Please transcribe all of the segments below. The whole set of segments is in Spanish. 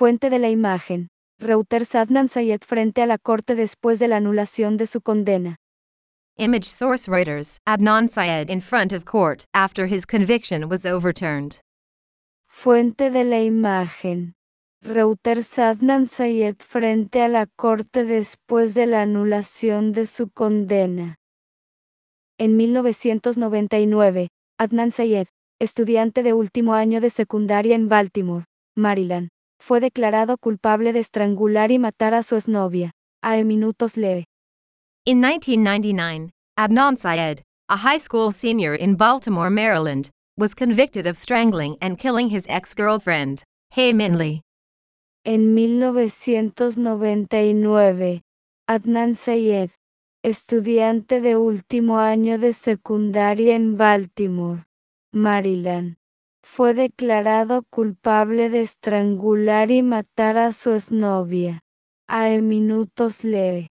Fuente de la imagen. Reuters. Adnan Syed frente a la corte después de la anulación de su condena. Image source Reuters. Adnan Syed in front of court after his conviction was overturned. Fuente de la imagen. Reuters. Adnan Syed frente a la corte después de la anulación de su condena. En 1999, Adnan Syed, estudiante de último año de secundaria en Baltimore, Maryland, fue declarado culpable de estrangular y matar a su exnovia, A.E. Minutos Lee. In 1999, Adnan Syed, a high school senior in Baltimore, Maryland, was convicted of strangling and killing his ex-girlfriend, Hae Min Lee. En 1999, Adnan Syed, estudiante de último año de secundaria en Baltimore, Maryland, fue declarado culpable de estrangular y matar a su exnovia, A.E. Minutos Lee.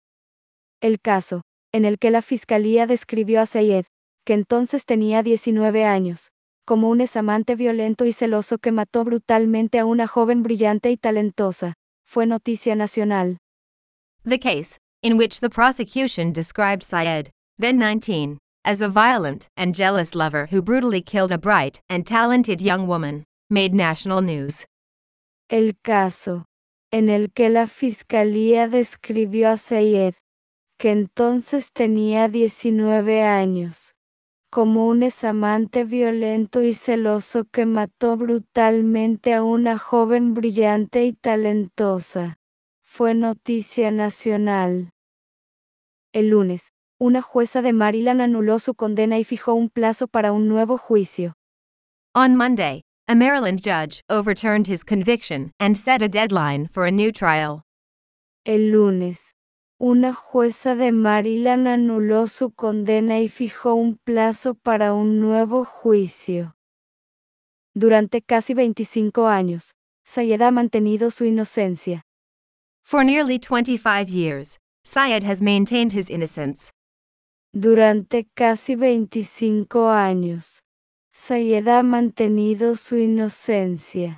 El caso, en el que la fiscalía describió a Syed, que entonces tenía 19 años, como un examante violento y celoso que mató brutalmente a una joven brillante y talentosa, fue noticia nacional. The case, in which the prosecution described Syed, then 19, as a violent and jealous lover who brutally killed a bright and talented young woman, made national news. El caso, en el que la fiscalía describió a Syed, que entonces tenía 19 años, como un examante violento y celoso que mató brutalmente a una joven brillante y talentosa, fue noticia nacional. El lunes, una jueza de Maryland anuló su condena y fijó un plazo para un nuevo juicio. On Monday, a Maryland judge overturned his conviction and set a deadline for a new trial. El lunes, una jueza de Maryland anuló su condena y fijó un plazo para un nuevo juicio. Durante casi 25 años, Syed ha mantenido su inocencia. For nearly 25 years, Syed has maintained his innocence. Durante casi 25 años, Syed ha mantenido su inocencia.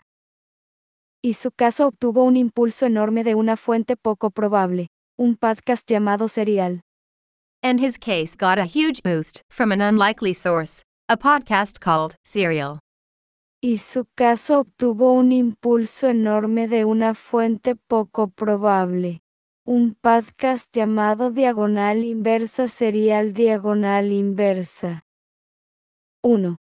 Y su caso obtuvo un impulso enorme de una fuente poco probable, un podcast llamado Serial. And his case got a huge boost from an unlikely source, a podcast called Serial. Y su caso obtuvo un impulso enorme de una fuente poco probable, un podcast llamado Diagonal Inversa. Serial. Diagonal Inversa. 1.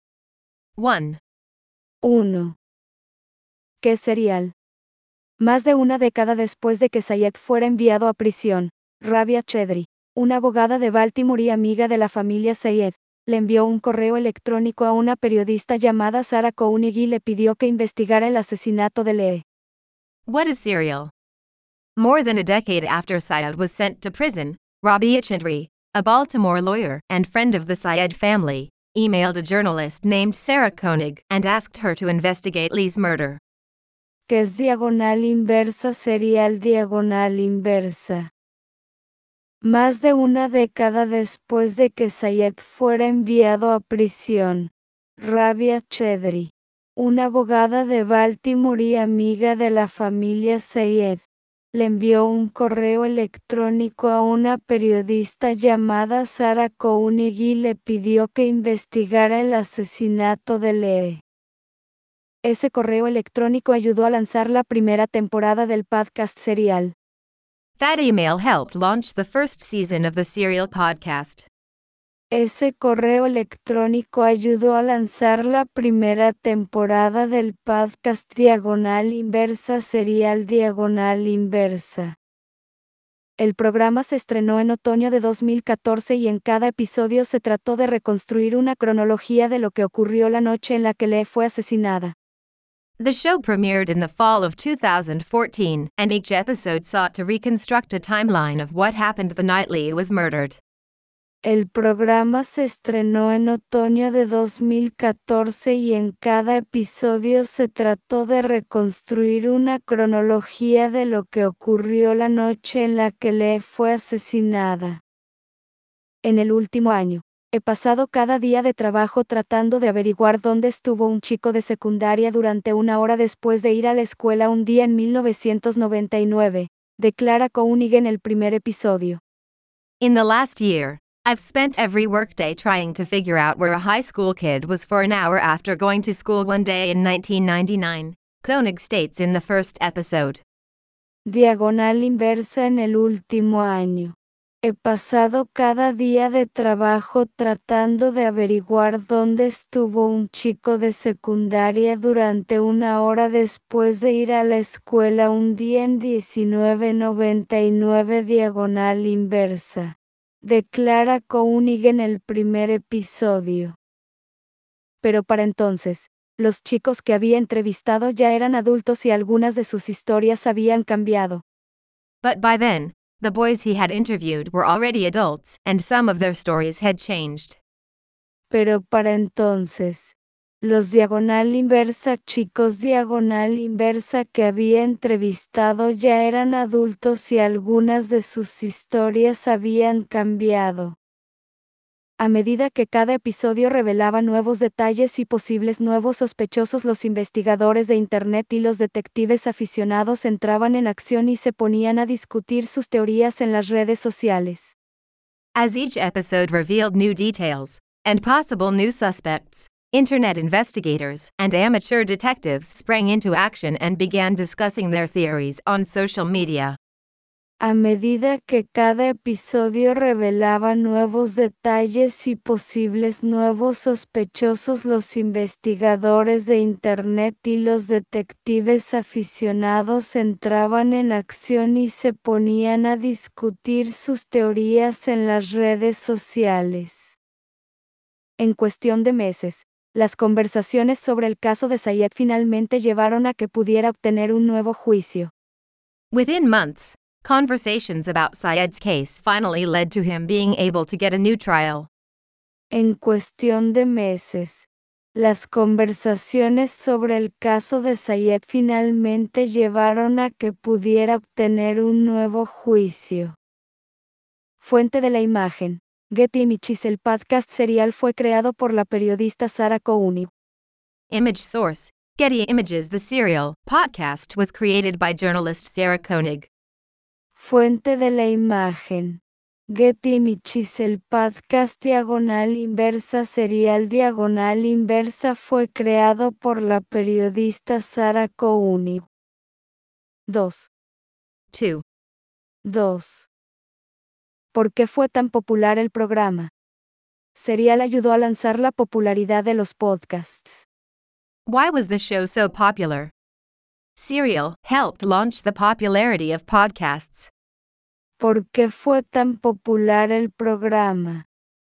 1. ¿Qué Serial? Más de una década después de que Syed fuera enviado a prisión, Rabia Chaudhry, una abogada de Baltimore y amiga de la familia Syed, le envió un correo electrónico a una periodista llamada Sarah Koenig y le pidió que investigara el asesinato de Lee. What is Serial? More than a decade after Syed was sent to prison, Rabia Chaudhry, a Baltimore lawyer and friend of the Syed family, emailed a journalist named Sarah Koenig and asked her to investigate Lee's murder. ¿Qué es Diagonal Inversa? Serial. Diagonal Inversa. Más de una década después de que Syed fuera enviado a prisión, Rabia Chaudhry, una abogada de Baltimore y amiga de la familia Syed, le envió un correo electrónico a una periodista llamada Sarah Koenig y le pidió que investigara el asesinato de Lee. Ese correo electrónico ayudó a lanzar la primera temporada del podcast Serial. That email helped launch the first season of the Serial podcast. Ese correo electrónico ayudó a lanzar la primera temporada del podcast Diagonal Inversa. Serial. Diagonal Inversa. El programa se estrenó en otoño de 2014 y en cada episodio se trató de reconstruir una cronología de lo que ocurrió la noche en la que Lee fue asesinada. The show premiered in the fall of 2014, and each episode sought to reconstruct a timeline of what happened the night Lee was murdered. El programa se estrenó en otoño de 2014 y en cada episodio se trató de reconstruir una cronología de lo que ocurrió la noche en la que Lee fue asesinada. En el último año, He pasado cada día de trabajo tratando de averiguar dónde estuvo un chico de secundaria durante una hora después de ir a la escuela un día en 1999, declara Koenig en el primer episodio. In the last year, I've spent every workday trying to figure out where a high school kid was for an hour after going to school one day in 1999, Koenig states in the first episode. Diagonal inversa en el último año. He pasado cada día de trabajo tratando de averiguar dónde estuvo un chico de secundaria durante una hora después de ir a la escuela un día en 1999 diagonal inversa. Declara Koenig en el primer episodio. Pero para entonces, los chicos que había entrevistado ya eran adultos y algunas de sus historias habían cambiado. But by then, the boys he had interviewed were already adults, and some of their stories had changed. Pero para entonces, los diagonal inversa chicos diagonal inversa que había entrevistado ya eran adultos y algunas de sus historias habían cambiado. A medida que cada episodio revelaba nuevos detalles y posibles nuevos sospechosos, los investigadores de Internet y los detectives aficionados entraban en acción y se ponían a discutir sus teorías en las redes sociales. As each episode revealed new details, and possible new suspects, Internet investigators and amateur detectives sprang into action and began discussing their theories on social media. A medida que cada episodio revelaba nuevos detalles y posibles nuevos sospechosos, los investigadores de Internet y los detectives aficionados entraban en acción y se ponían a discutir sus teorías en las redes sociales. En cuestión de meses, las conversaciones sobre el caso de Syed finalmente llevaron a que pudiera obtener un nuevo juicio. Within months, conversations about Syed's case finally led to him being able to get a new trial. En cuestión de meses, las conversaciones sobre el caso de Syed finalmente llevaron a que pudiera obtener un nuevo juicio. Fuente de la imagen: Getty Images. El podcast serial fue creado por la periodista Sarah Koenig. Image source: Getty Images. The serial podcast was created by journalist Sarah Koenig. Fuente de la imagen: Getty Images. El podcast diagonal inversa serial diagonal inversa fue creado por la periodista Sarah Koenig. 2. 2. ¿Por qué fue tan popular el programa? Serial ayudó a lanzar la popularidad de los podcasts. Why was the show so popular? Serial helped launch the popularity of podcasts. ¿Por qué fue tan popular el programa?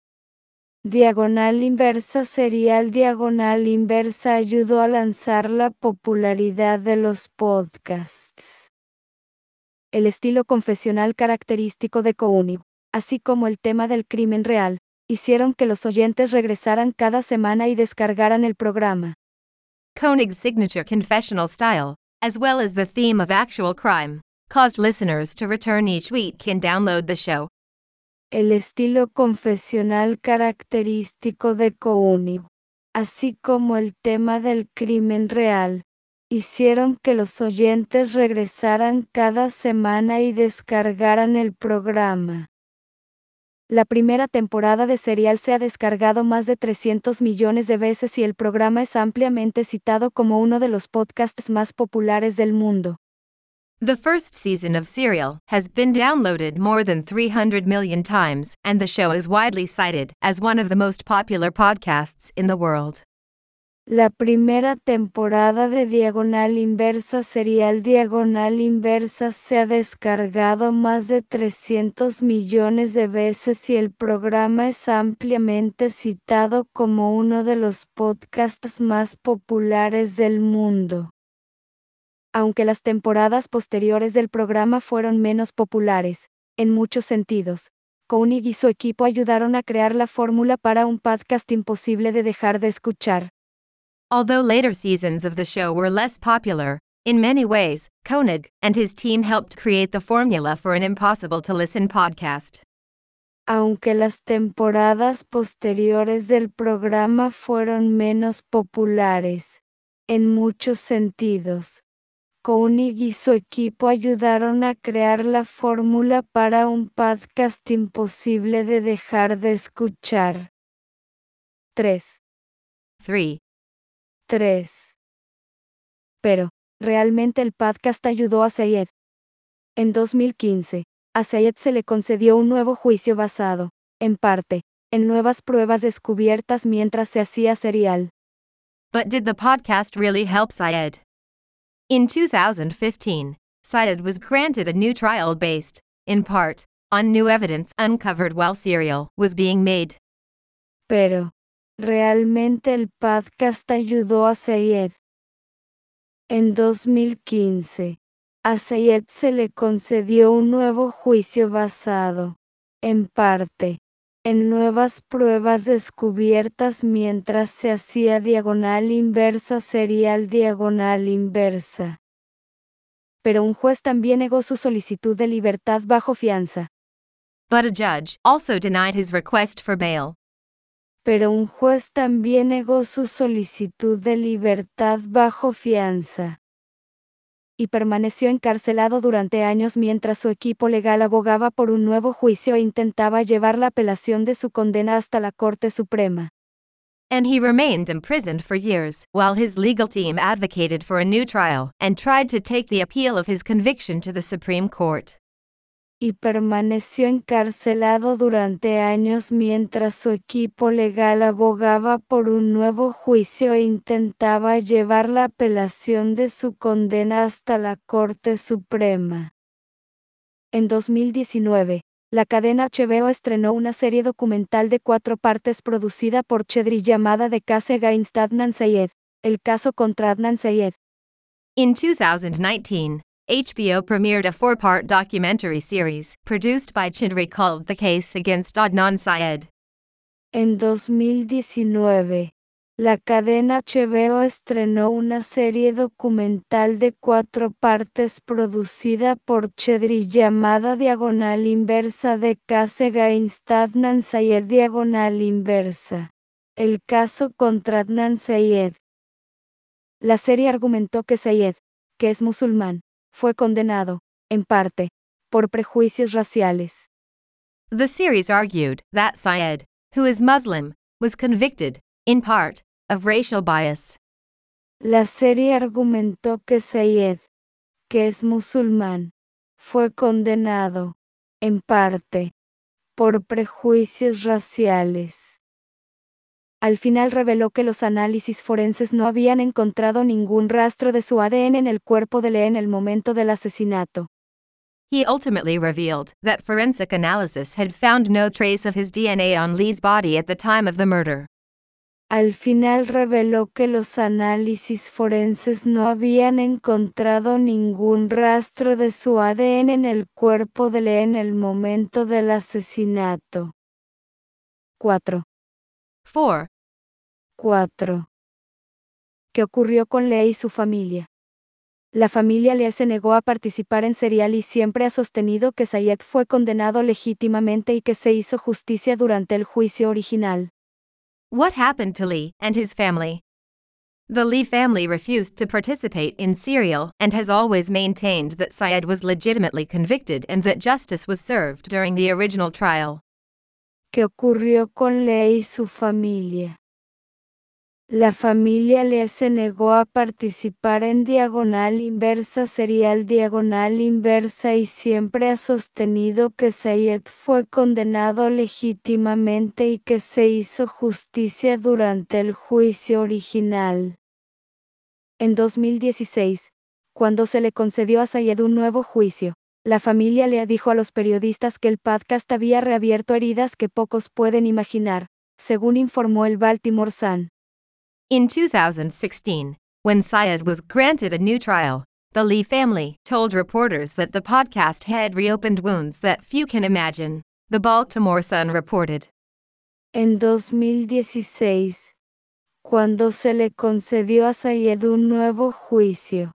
Diagonal inversa serial diagonal inversa ayudó a lanzar la popularidad de los podcasts. El estilo confesional característico de Koenig, así como el tema del crimen real, hicieron que los oyentes regresaran cada semana y descargaran el programa. Koenig's signature confessional style, as well as the theme of actual crime, caused listeners to return each week and download the show. El estilo confesional característico de Koenig, así como el tema del crimen real, hicieron que los oyentes regresaran cada semana y descargaran el programa. La primera temporada de Serial se ha descargado más de 300 millones de veces y el programa es ampliamente citado como uno de los podcasts más populares del mundo. The first season of Serial has been downloaded more than 300 million times, and the show is widely cited as one of the most popular podcasts in the world. La primera temporada de Diagonal Inversa Serial Diagonal Inversa se ha descargado más de 300 millones de veces y el programa es ampliamente citado como uno de los podcasts más populares del mundo. Aunque las temporadas posteriores del programa fueron menos populares, en muchos sentidos, Koenig y su equipo ayudaron a crear la fórmula para un podcast imposible de dejar de escuchar. Although later seasons of the show were less popular, in many ways, Koenig and his team helped create the formula for an impossible-to-listen podcast. aunque las temporadas posteriores del programa fueron menos populares. En muchos sentidos, Koenig y su equipo ayudaron a crear la fórmula para un podcast imposible de dejar de escuchar. 3. 3. Pero, ¿realmente el podcast ayudó a Sayed? En 2015, a Sayed se le concedió un nuevo juicio basado, en parte, en nuevas pruebas descubiertas mientras se hacía serial. But did the podcast really help Syed? In 2015, Syed was granted a new trial based, in part, on new evidence uncovered while Serial was being made. Pero, ¿realmente el podcast ayudó a Sayed? En 2015, a Sayed se le concedió un nuevo juicio basado, en parte, en nuevas pruebas descubiertas mientras se hacía diagonal inversa serial diagonal inversa. Pero un juez también negó su solicitud de libertad bajo fianza. But a judge also denied his request for bail. Pero un juez también negó su solicitud de libertad bajo fianza. Y permaneció encarcelado durante años mientras su equipo legal abogaba por un nuevo juicio e intentaba llevar la apelación de su condena hasta la Corte Suprema. And he remained imprisoned for years while his legal team advocated for a new trial and tried to take the appeal of his conviction to the Supreme Court. Y permaneció encarcelado durante años mientras su equipo legal abogaba por un nuevo juicio e intentaba llevar la apelación de su condena hasta la Corte Suprema. En 2019, la cadena HBO estrenó una serie documental de 4 partes producida por Chedri llamada The Case Against Adnan Syed, el caso contra Adnan Syed. In 2019, HBO premiered a 4-part documentary series produced by Chidri called The Case Against Adnan Syed. En 2019, la cadena HBO estrenó una serie documental de 4 partes producida por Chedri llamada Diagonal Inversa The Case Against Adnan Syed Diagonal Inversa, el caso contra Adnan Syed. La serie argumentó que Syed, que es musulmán, fue condenado, en parte, por prejuicios raciales. The series argued that Syed, who is Muslim, was convicted, in part, of racial bias. La serie argumentó que Syed, que es musulmán, fue condenado, en parte, por prejuicios raciales. Al final reveló que los análisis forenses no habían encontrado ningún rastro de su ADN en el cuerpo de Lee en el momento del asesinato. He ultimately revealed that forensic analysis had found no trace of his DNA on Lee's body at the time of the murder. Al final reveló que los análisis forenses no habían encontrado ningún rastro de su ADN en el cuerpo de Lee en el momento del asesinato. 4. 4. ¿Qué ocurrió con Lee y su familia? La familia Lee se negó a participar en Serial y siempre ha sostenido que Syed fue condenado legítimamente y que se hizo justicia durante el juicio original. What happened to Lee and his family? The Lee family refused to participate in Serial and has always maintained that Syed was legitimately convicted and that justice was served during the original trial. ¿Qué ocurrió con Lee y su familia? La familia Lee se negó a participar en Diagonal Inversa Serial Diagonal Inversa y siempre ha sostenido que Syed fue condenado legítimamente y que se hizo justicia durante el juicio original. En 2016, cuando se le concedió a Syed un nuevo juicio, la familia Lee dijo a los periodistas que el podcast había reabierto heridas que pocos pueden imaginar, según informó el Baltimore Sun. In 2016, when Syed was granted a new trial, the Lee family told reporters that the podcast had reopened wounds that few can imagine, the Baltimore Sun reported. En 2016, cuando se le concedió a Syed un nuevo juicio,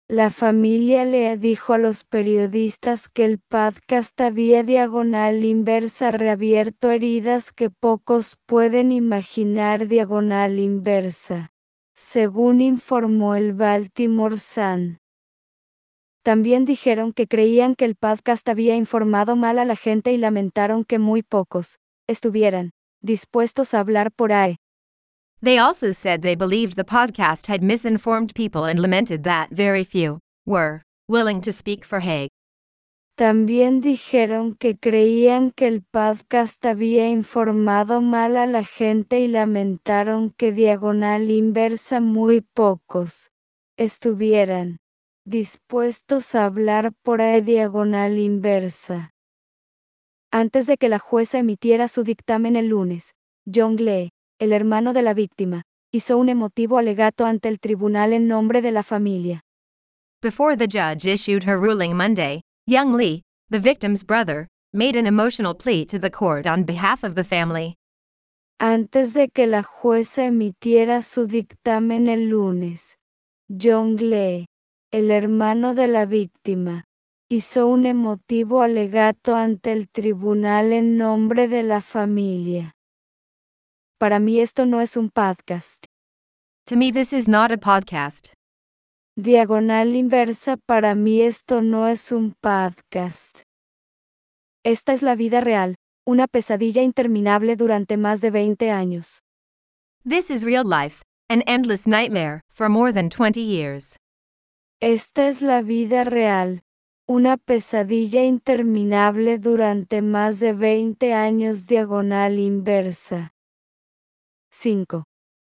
La familia le dijo a los periodistas que el podcast había /inversa reabierto heridas que pocos pueden imaginar /inversa, según informó el Baltimore Sun. También dijeron que creían que el podcast había informado mal a la gente y lamentaron que muy pocos estuvieran dispuestos a hablar por ahí. They also said they believed the podcast had misinformed people and lamented that very few were willing to speak for Haig. También dijeron que creían que el podcast había informado mal a la gente y lamentaron que /inversa muy pocos estuvieran dispuestos a hablar por ahí /inversa. Antes de que la jueza emitiera su dictamen el lunes, John Lee, el hermano de la víctima, hizo un emotivo alegato ante el tribunal en nombre de la familia. Before the judge issued her ruling Monday, Young Lee, the victim's brother, made an emotional plea to the court on behalf of the family. Antes de que la jueza emitiera su dictamen el lunes, John Lee, el hermano de la víctima, hizo un emotivo alegato ante el tribunal en nombre de la familia. Para mí esto no es un podcast. To me, this is not a podcast. /inversa para mí esto no es un podcast. Esta es la vida real, una pesadilla interminable durante más de 20 años. This is real life, an endless nightmare, for more than 20 years. Esta es la vida real, una pesadilla interminable durante más de 20 años /inversa. 5.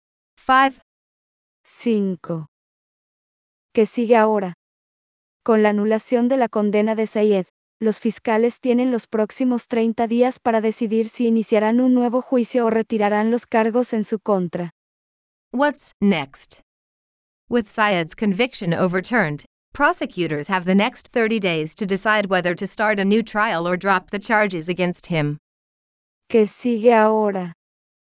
5. ¿Qué sigue ahora? Con la anulación de la condena de Sayed, los fiscales tienen los próximos 30 días para decidir si iniciarán un nuevo juicio o retirarán los cargos en su contra. What's next? With Syed's conviction overturned, prosecutors have the next 30 days to decide whether to start a new trial or drop the charges against him. ¿Qué sigue ahora?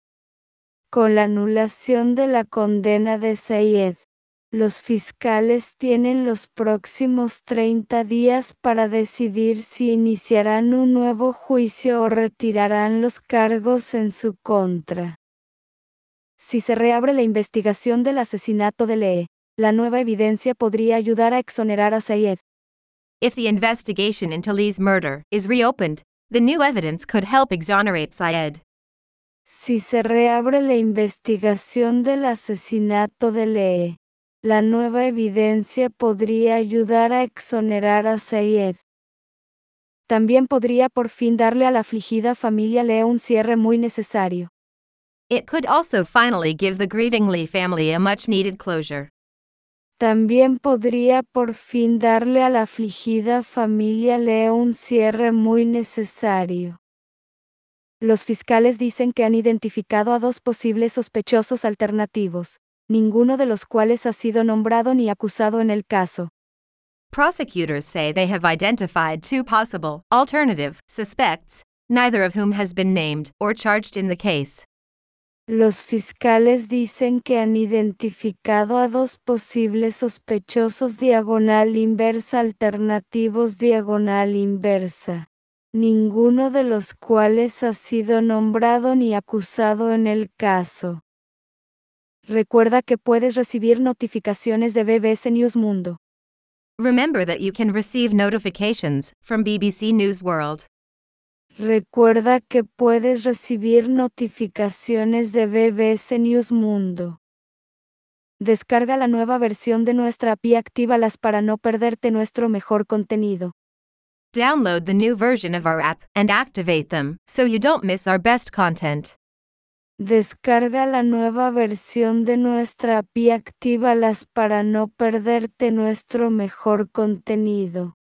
Con la anulación de la condena de Sayed, los fiscales tienen los próximos 30 días para decidir si iniciarán un nuevo juicio o retirarán los cargos en su contra. Si se reabre la investigación del asesinato de Lee, la nueva evidencia podría ayudar a exonerar a Sayed. If the investigation into Lee's murder is reopened, the new evidence could help exonerate Syed. Si se reabre la investigación del asesinato de Lee, la nueva evidencia podría ayudar a exonerar a Sayed. También podría por fin darle a la afligida familia Lee un cierre muy necesario. It could also finally give the grieving Lee family a much-needed closure. También podría por fin darle a la afligida familia Lee un cierre muy necesario. Los fiscales dicen que han identificado a 2 posibles sospechosos alternativos, ninguno de los cuales ha sido nombrado ni acusado en el caso. Prosecutors say they have identified 2 possible, alternative, suspects, neither of whom has been named or charged in the case. Los fiscales dicen que han identificado a 2 posibles sospechosos /inversa alternativos /inversa, ninguno de los cuales ha sido nombrado ni acusado en el caso. Recuerda que puedes recibir notificaciones de BBC News Mundo. Remember that you can receive notifications from BBC News World. Recuerda que puedes recibir notificaciones de BBC News Mundo. Descarga la nueva versión de nuestra app y actívalas para no perderte nuestro mejor contenido. Download the new version of our app and activate them so you don't miss our best content. Descarga la nueva versión de nuestra app y actívalas para no perderte nuestro mejor contenido.